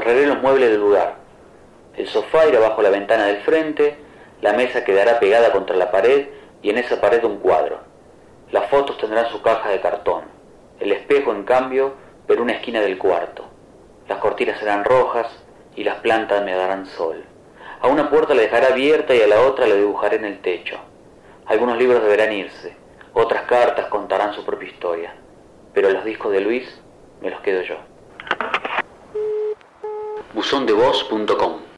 Barreré los muebles del lugar. El sofá irá bajo la ventana del frente, la mesa quedará pegada contra la pared y en esa pared un cuadro. Las fotos tendrán su caja de cartón. El espejo, en cambio, verá una esquina del cuarto. Las cortinas serán rojas y las plantas me darán sol. A una puerta la dejaré abierta y a la otra la dibujaré en el techo. Algunos libros deberán irse, otras cartas contarán su propia historia, pero los discos de Luis me los quedo yo. buzondevoz.com